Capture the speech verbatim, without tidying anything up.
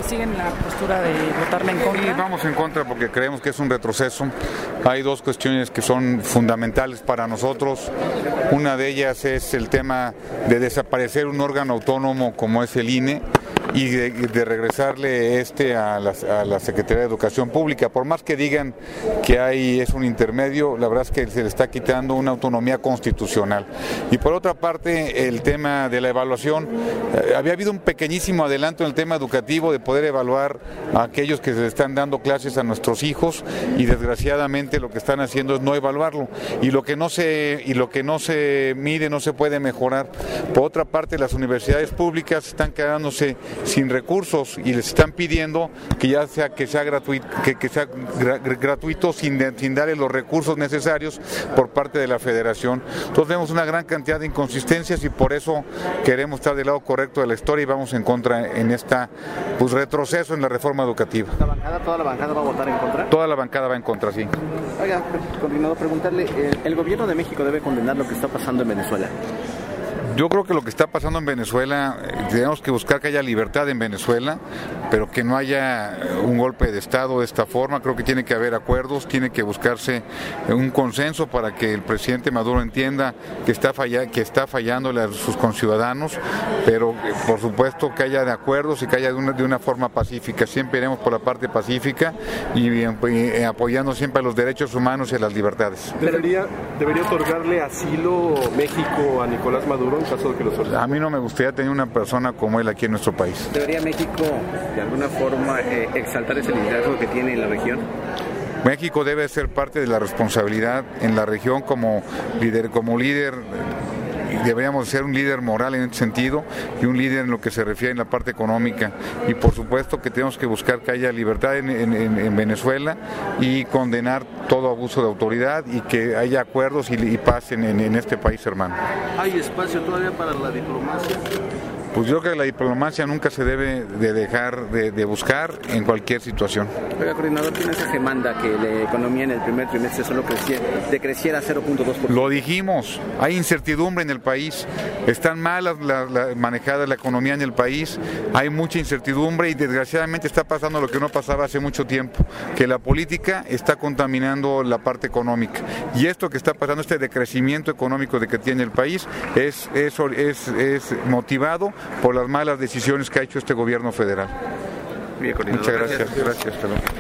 siguen en la postura de votarle en contra? Sí, vamos en contra porque creemos que es un retroceso. Hay dos cuestiones que son fundamentales para nosotros. Una de ellas es el tema de desaparecer un órgano autónomo como es el I N E y de, de regresarle este a la, a la Secretaría de Educación Pública. Por más que digan que hay es un intermedio, la verdad es que se le está quitando una autonomía constitucional. Y por otra parte, el tema de la evaluación, eh, había habido un pequeñísimo adelanto en el tema educativo de poder evaluar a aquellos que se están dando clases a nuestros hijos y desgraciadamente lo que están haciendo es no evaluarlo y lo que no se y lo que no se mide no se puede mejorar. Por otra parte, las universidades públicas están quedándose sin recursos y les están pidiendo que ya sea que sea gratuito, que, que sea gra, gratuito sin, sin darle los recursos necesarios por parte de la Federación. Entonces vemos una gran cantidad de inconsistencias y por eso queremos estar del lado correcto de la historia y vamos en contra en esta pues retroceso en la reforma educativa. ¿La bancada, toda la bancada va a votar en contra? Toda la bancada va en contra, sí. Oiga, continuando preguntarle, ¿el, el gobierno de México debe condenar lo que está pasando en Venezuela? Yo creo que lo que está pasando en Venezuela, tenemos que buscar que haya libertad en Venezuela, pero que no haya un golpe de Estado de esta forma. Creo que tiene que haber acuerdos, tiene que buscarse un consenso para que el presidente Maduro entienda que está, falla, que está fallándole a sus conciudadanos, pero por supuesto que haya de acuerdos y que haya de una, de una forma pacífica. Siempre iremos por la parte pacífica y, y apoyando siempre a los derechos humanos y a las libertades. ¿Debería, debería otorgarle asilo México a Nicolás Maduro? Caso de que lo a mí no me gustaría tener una persona como él aquí en nuestro país. ¿Debería México de alguna forma eh, exaltar ese liderazgo que tiene en la región? México debe ser parte de la responsabilidad en la región como líder, como líder. Deberíamos ser un líder moral en este sentido y un líder en lo que se refiere en la parte económica y por supuesto que tenemos que buscar que haya libertad en, en, en Venezuela y condenar todo abuso de autoridad y que haya acuerdos y, y paz en, en, en este país hermano. ¿Hay espacio todavía para la diplomacia? Pues yo creo que la diplomacia nunca se debe de dejar de, de buscar en cualquier situación. Oiga, coordinador, ¿qué mensaje manda que la economía en el primer trimestre solo creciera, decreciera cero punto dos por ciento? Lo dijimos, hay incertidumbre en el país, están mal la, la, la, manejada la economía en el país, hay mucha incertidumbre y desgraciadamente está pasando lo que no pasaba hace mucho tiempo, que la política está contaminando la parte económica y esto que está pasando, este decrecimiento económico de que tiene el país es, es, es, es motivado por las malas decisiones que ha hecho este gobierno federal. Bien, muchas gracias. Gracias, gracias.